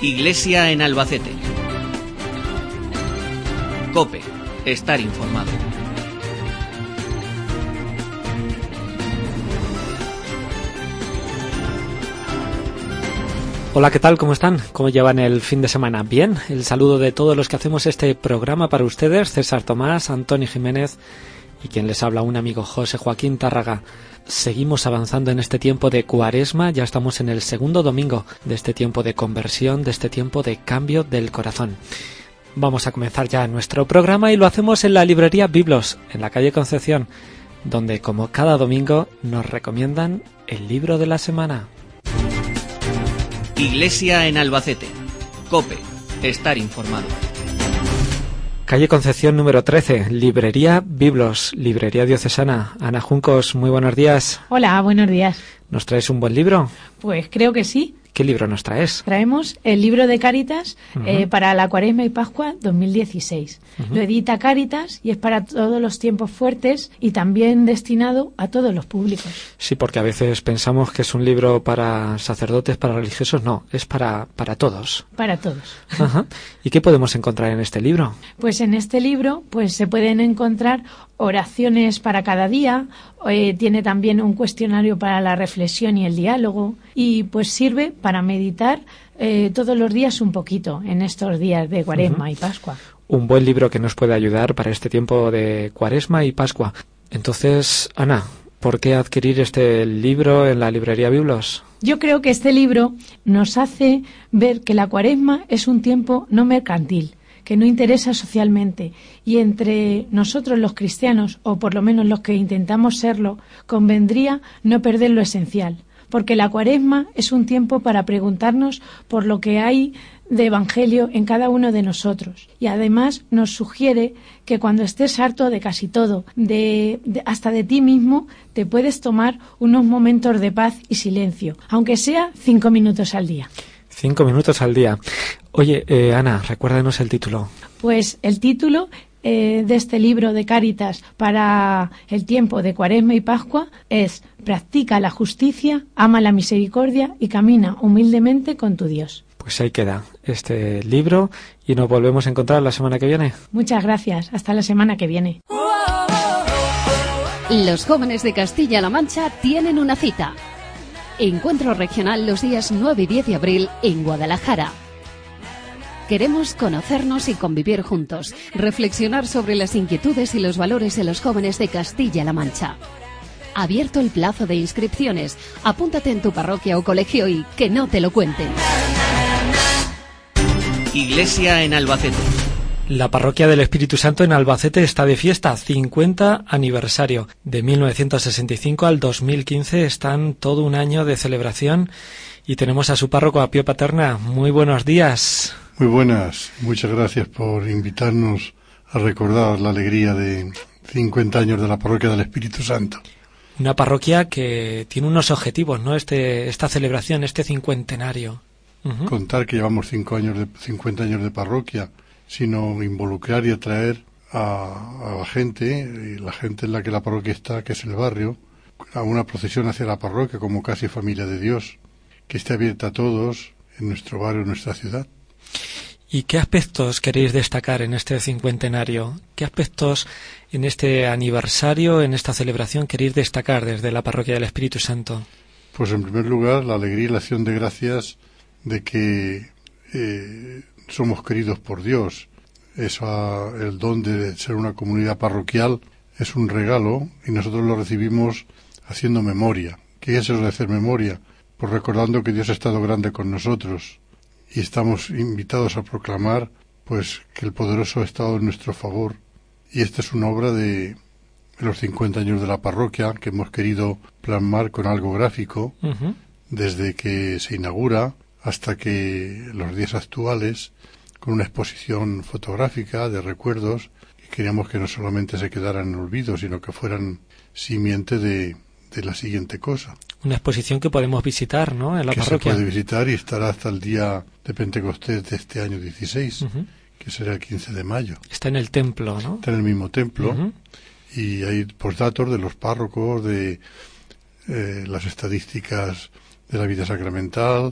Iglesia en Albacete. COPE. Estar informado. Hola, ¿qué tal? ¿Cómo están? ¿Cómo llevan el fin de semana? ¿Bien? El saludo de todos los que hacemos este programa para ustedes, César Tomás, Antonio Jiménez y quien les habla, un amigo, José Joaquín Tárraga. Seguimos avanzando en este tiempo de Cuaresma, ya estamos en el segundo domingo de este tiempo de conversión, de este tiempo de cambio del corazón. Vamos a comenzar ya nuestro programa y lo hacemos en la librería Biblos, en la calle Concepción, donde como cada domingo nos recomiendan el libro de la semana. Iglesia en Albacete. COPE. Estar informado. Calle Concepción número 13, librería Biblos, librería diocesana. Ana Juncos, muy buenos días. Hola, buenos días. ¿Nos traes un buen libro? Pues creo que sí. ¿Qué libro nos traes? Traemos el libro de Cáritas para la Cuaresma y Pascua 2016. Lo edita Cáritas y es para todos los tiempos fuertes y también destinado a todos los públicos. Sí, porque a veces pensamos que es un libro para sacerdotes, para religiosos. No, es para todos. Para todos. Ajá. ¿Y qué podemos encontrar en este libro? Pues en este libro se pueden encontrar oraciones para cada día, tiene también un cuestionario para la reflexión y el diálogo y pues sirve para meditar todos los días un poquito en estos días de Cuaresma y Pascua. Un buen libro que nos puede ayudar para este tiempo de Cuaresma y Pascua. Entonces, Ana, ¿por qué adquirir este libro en la librería Biblos? Yo creo que este libro nos hace ver que la Cuaresma es un tiempo no mercantil, que no interesa socialmente, y entre nosotros los cristianos, o por lo menos los que intentamos serlo, convendría no perder lo esencial, porque la Cuaresma es un tiempo para preguntarnos por lo que hay de evangelio en cada uno de nosotros, y además nos sugiere que cuando estés harto de casi todo, hasta de ti mismo, te puedes tomar unos momentos de paz y silencio, aunque sea 5 minutos al día. 5 minutos al día. Oye, Ana, recuérdanos el título. Pues el título de este libro de Cáritas para el tiempo de Cuaresma y Pascua es Practica la justicia, ama la misericordia y camina humildemente con tu Dios. Pues ahí queda este libro y nos volvemos a encontrar la semana que viene. Muchas gracias. Hasta la semana que viene. Los jóvenes de Castilla-La Mancha tienen una cita. Encuentro regional los días 9 y 10 de abril en Guadalajara. Queremos conocernos y convivir juntos, reflexionar sobre las inquietudes y los valores de los jóvenes de Castilla-La Mancha. Abierto el plazo de inscripciones. Apúntate en tu parroquia o colegio y que no te lo cuenten. Iglesia en Albacete. La Parroquia del Espíritu Santo en Albacete está de fiesta, 50 aniversario. De 1965 al 2015 están todo un año de celebración y tenemos a su párroco, a Pío Paterna. Muy buenos días. Muy buenas, muchas gracias por invitarnos a recordar la alegría de 50 años de la Parroquia del Espíritu Santo. Una parroquia que tiene unos objetivos, ¿no? Esta celebración, este cincuentenario. Contar que llevamos 50 años de parroquia, sino involucrar y atraer a la gente, y la gente en la que la parroquia está, que es el barrio, a una procesión hacia la parroquia como casi familia de Dios, que esté abierta a todos en nuestro barrio, en nuestra ciudad. ¿Y qué aspectos queréis destacar en este cincuentenario? ¿Qué aspectos en este aniversario, en esta celebración, queréis destacar desde la Parroquia del Espíritu Santo? Pues en primer lugar, la alegría y la acción de gracias de que somos queridos por Dios. El don de ser una comunidad parroquial es un regalo y nosotros lo recibimos haciendo memoria. ¿Qué es eso de hacer memoria? Pues recordando que Dios ha estado grande con nosotros y estamos invitados a proclamar pues que el poderoso ha estado en nuestro favor. Y esta es una obra de los 50 años de la parroquia que hemos querido plasmar con algo gráfico desde que se inaugura hasta que los días actuales, con una exposición fotográfica de recuerdos, y queríamos que no solamente se quedaran en olvido, sino que fueran simiente de la siguiente cosa. Una exposición que podemos visitar, ¿no?, en la parroquia. Que se puede visitar y estará hasta el día de Pentecostés de este año 16, que será el 15 de mayo. Está en el templo, ¿no? Está en el mismo templo, y hay postdatos de los párrocos, de las estadísticas de la vida sacramental,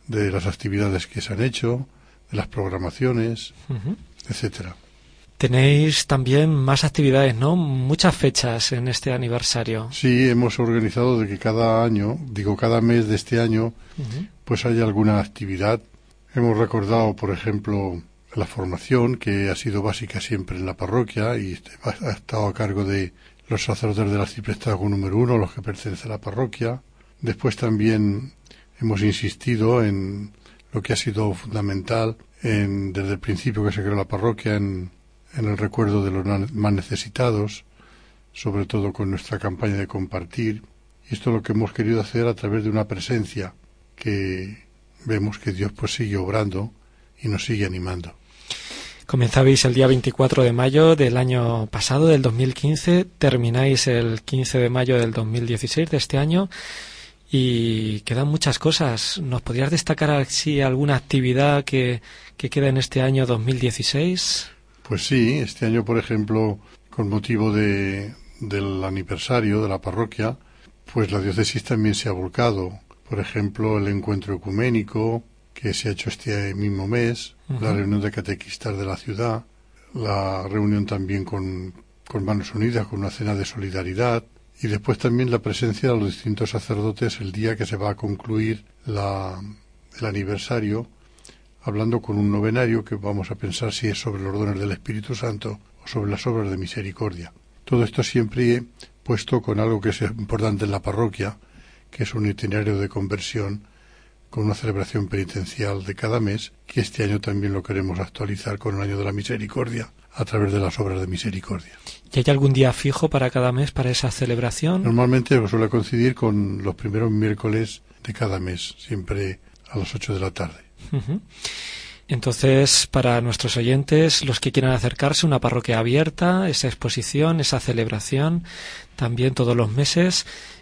de las actividades que se han hecho, de las programaciones, etcétera. Tenéis también más actividades, ¿no? Muchas fechas en este aniversario. Sí, hemos organizado de que cada mes de este año, pues haya alguna actividad. Hemos recordado, por ejemplo, la formación, que ha sido básica siempre en la parroquia y ha estado a cargo de los sacerdotes del arciprestazgo número 1, los que pertenecen a la parroquia. Después también hemos insistido en lo que ha sido fundamental desde el principio que se creó la parroquia, en el recuerdo de los más necesitados, sobre todo con nuestra campaña de compartir. Y esto es lo que hemos querido hacer a través de una presencia que vemos que Dios pues sigue obrando y nos sigue animando. Comenzabais el día 24 de mayo del año pasado, del 2015, termináis el 15 de mayo del 2016 de este año y quedan muchas cosas. ¿Nos podrías destacar así alguna actividad que queda en este año 2016? Pues sí, este año, por ejemplo, con motivo del aniversario de la parroquia, pues la diócesis también se ha volcado. Por ejemplo, el encuentro ecuménico que se ha hecho este mismo mes, la reunión de catequistas de la ciudad, la reunión también con Manos Unidas, con una cena de solidaridad, y después también la presencia de los distintos sacerdotes el día que se va a concluir el aniversario, hablando con un novenario que vamos a pensar si es sobre los dones del Espíritu Santo o sobre las obras de misericordia. Todo esto siempre puesto con algo que es importante en la parroquia, que es un itinerario de conversión con una celebración penitencial de cada mes, que este año también lo queremos actualizar con el año de la misericordia, a través de las obras de misericordia. ¿Y hay algún día fijo para cada mes, para esa celebración? Normalmente suele coincidir con los primeros miércoles de cada mes, siempre a las 8 de la tarde. Entonces, para nuestros oyentes, los que quieran acercarse, una parroquia abierta, esa exposición, esa celebración, también todos los meses,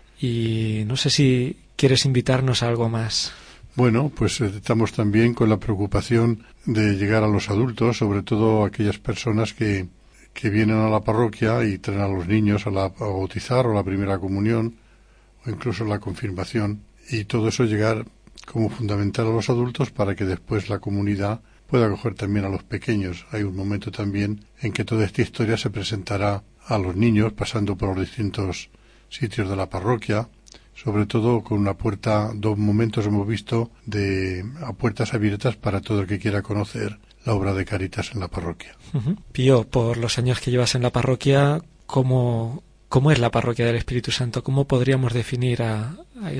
y no sé si quieres invitarnos a algo más. Bueno, pues estamos también con la preocupación de llegar a los adultos, sobre todo aquellas personas que vienen a la parroquia y traen a los niños a bautizar o a la primera comunión o incluso la confirmación, y todo eso llegar como fundamental a los adultos para que después la comunidad pueda acoger también a los pequeños. Hay un momento también en que toda esta historia se presentará a los niños pasando por los distintos sitios de la parroquia, sobre todo con dos momentos hemos visto a puertas abiertas para todo el que quiera conocer la obra de Cáritas en la parroquia. Pío, por los años que llevas en la parroquia, ¿cómo es la parroquia del Espíritu Santo? ¿Cómo podríamos definir a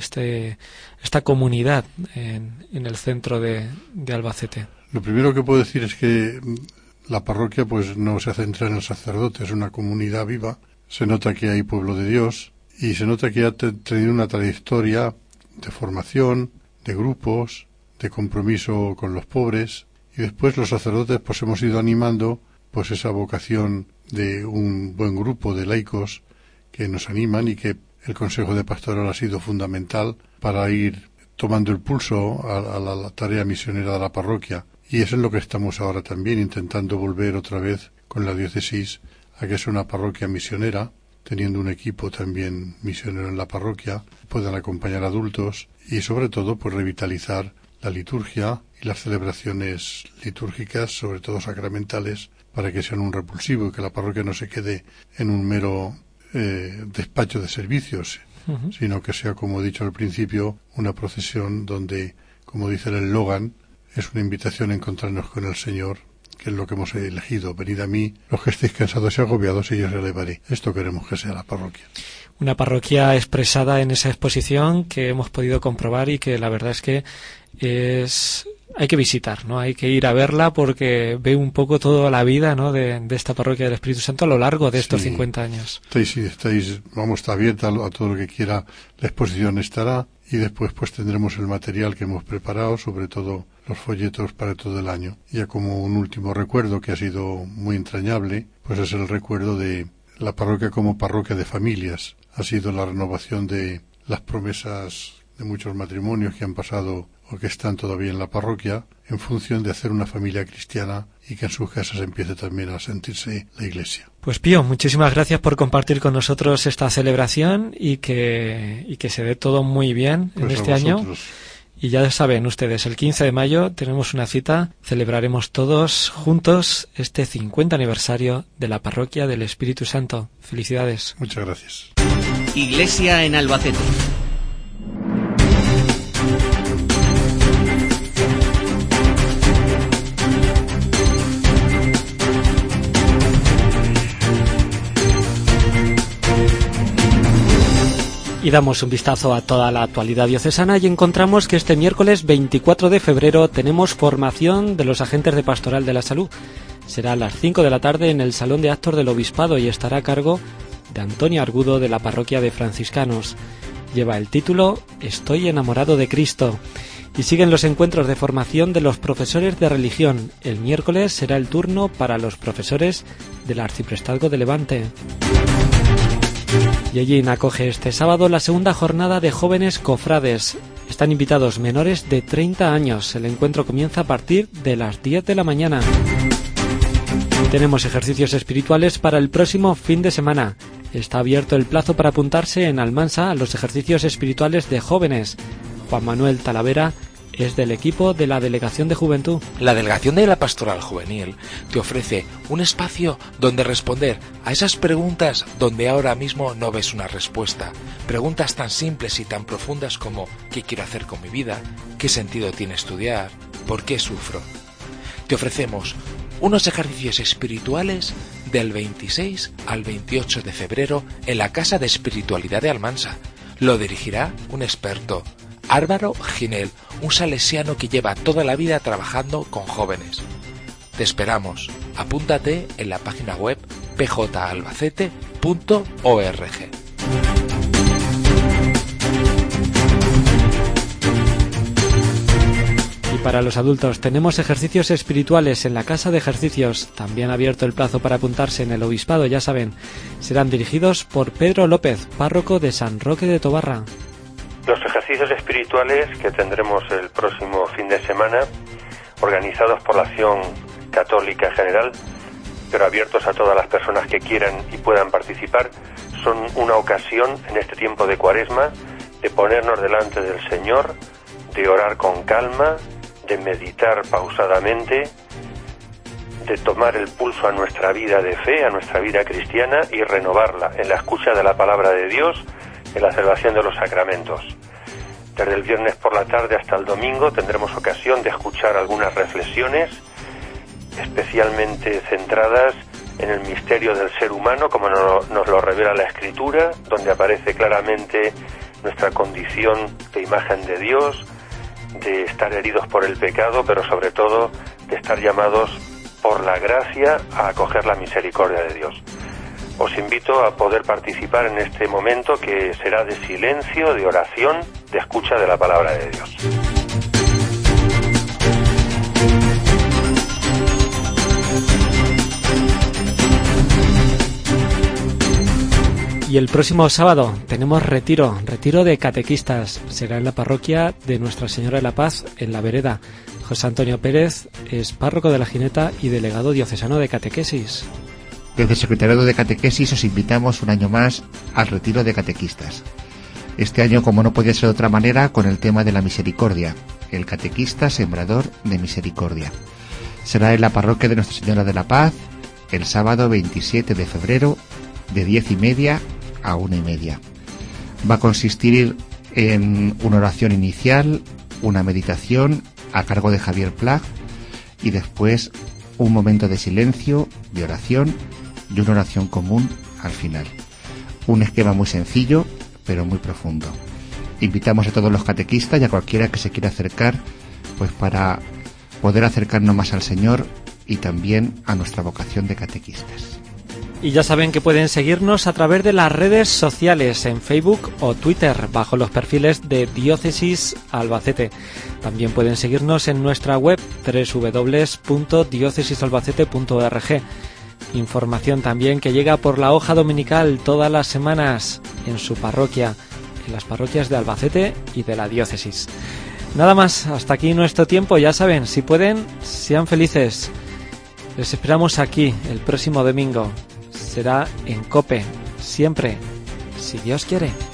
esta comunidad en el centro de Albacete? Lo primero que puedo decir es que la parroquia pues no se centra en el sacerdote, es una comunidad viva. Se nota que hay pueblo de Dios y se nota que ha tenido una trayectoria de formación, de grupos, de compromiso con los pobres, y después los sacerdotes pues hemos ido animando pues esa vocación de un buen grupo de laicos que nos animan, y que el Consejo de Pastoral ha sido fundamental para ir tomando el pulso a la tarea misionera de la parroquia. Y eso es lo que estamos ahora también intentando volver otra vez con la diócesis a que sea una parroquia misionera, teniendo un equipo también misionero en la parroquia, puedan acompañar adultos y sobre todo pues revitalizar la liturgia y las celebraciones litúrgicas, sobre todo sacramentales, para que sean un repulsivo y que la parroquia no se quede en un mero despacho de servicios, sino que sea, como he dicho al principio, una procesión donde, como dice el eslogan, es una invitación a encontrarnos con el Señor, que es lo que hemos elegido. Venid a mí, los que estéis cansados y agobiados, y yo os elevaré. Esto queremos que sea la parroquia. Una parroquia expresada en esa exposición que hemos podido comprobar y que la verdad es que hay que visitar, ¿no? Hay que ir a verla porque ve un poco toda la vida, ¿no? de esta parroquia del Espíritu Santo a lo largo de estos 50 años. Está abierta a todo lo que quiera. La exposición estará, y después pues tendremos el material que hemos preparado, sobre todo los folletos para todo el año. Ya como un último recuerdo que ha sido muy entrañable, pues es el recuerdo de la parroquia como parroquia de familias. Ha sido la renovación de las promesas de muchos matrimonios que han pasado o que están todavía en la parroquia, en función de hacer una familia cristiana y que en sus casas empiece también a sentirse la Iglesia. Pues Pío, muchísimas gracias por compartir con nosotros esta celebración y que se dé todo muy bien pues en este año. Y ya saben ustedes, el 15 de mayo tenemos una cita, celebraremos todos juntos este 50 aniversario de la Parroquia del Espíritu Santo. Felicidades. Muchas gracias. Iglesia en Albacete. Y damos un vistazo a toda la actualidad diocesana y encontramos que este miércoles 24 de febrero tenemos formación de los agentes de Pastoral de la Salud. Será a las 5 de la tarde en el Salón de Actos del Obispado y estará a cargo de Antonio Argudo de la Parroquia de Franciscanos. Lleva el título Estoy enamorado de Cristo. Y siguen los encuentros de formación de los profesores de religión. El miércoles será el turno para los profesores del Arciprestazgo de Levante. Yellín acoge este sábado la segunda jornada de jóvenes cofrades. Están invitados menores de 30 años. El encuentro comienza a partir de las 10 de la mañana. Tenemos ejercicios espirituales para el próximo fin de semana. Está abierto el plazo para apuntarse en Almansa a los ejercicios espirituales de jóvenes. Juan Manuel Talavera es del equipo de la Delegación de Juventud. La Delegación de la Pastoral Juvenil te ofrece un espacio donde responder a esas preguntas donde ahora mismo no ves una respuesta. Preguntas tan simples y tan profundas como ¿qué quiero hacer con mi vida? ¿Qué sentido tiene estudiar? ¿Por qué sufro? Te ofrecemos unos ejercicios espirituales del 26 al 28 de febrero en la Casa de Espiritualidad de Almansa. Lo dirigirá un experto, Álvaro Ginel, un salesiano que lleva toda la vida trabajando con jóvenes. Te esperamos. Apúntate en la página web pjalbacete.org. Y para los adultos tenemos ejercicios espirituales en la Casa de Ejercicios. También ha abierto el plazo para apuntarse en el Obispado, ya saben. Serán dirigidos por Pedro López, párroco de San Roque de Tobarra. Los ejercicios espirituales que tendremos el próximo fin de semana, organizados por la Acción Católica General, pero abiertos a todas las personas que quieran y puedan participar, son una ocasión en este tiempo de Cuaresma de ponernos delante del Señor, de orar con calma, de meditar pausadamente, de tomar el pulso a nuestra vida de fe, a nuestra vida cristiana y renovarla en la escucha de la palabra de Dios, en la celebración de los sacramentos. Desde el viernes por la tarde hasta el domingo tendremos ocasión de escuchar algunas reflexiones especialmente centradas en el misterio del ser humano, como nos lo revela la Escritura, donde aparece claramente nuestra condición de imagen de Dios, de estar heridos por el pecado, pero sobre todo de estar llamados por la gracia a acoger la misericordia de Dios. Os invito a poder participar en este momento que será de silencio, de oración, de escucha de la palabra de Dios. Y el próximo sábado tenemos retiro de catequistas. Será en la parroquia de Nuestra Señora de la Paz, en La Vereda. José Antonio Pérez es párroco de La Gineta y delegado diocesano de catequesis. Desde el Secretariado de Catequesis os invitamos un año más al retiro de catequistas. Este año, como no podía ser de otra manera, con el tema de la misericordia, el catequista sembrador de misericordia. Será en la parroquia de Nuestra Señora de la Paz, el sábado 27 de febrero, de 10:30 a 1:30. Va a consistir en una oración inicial, una meditación a cargo de Javier Plag y después un momento de silencio, de oración y una oración común al final. Un esquema muy sencillo, pero muy profundo. Invitamos a todos los catequistas y a cualquiera que se quiera acercar, pues para poder acercarnos más al Señor y también a nuestra vocación de catequistas. Y ya saben que pueden seguirnos a través de las redes sociales, en Facebook o Twitter, bajo los perfiles de Diócesis Albacete. También pueden seguirnos en nuestra web www.diocesisalbacete.org. Información también que llega por la hoja dominical todas las semanas en su parroquia, en las parroquias de Albacete y de la diócesis. Nada más, hasta aquí nuestro tiempo. Ya saben, si pueden, sean felices. Les esperamos aquí el próximo domingo. Será en COPE, siempre, si Dios quiere.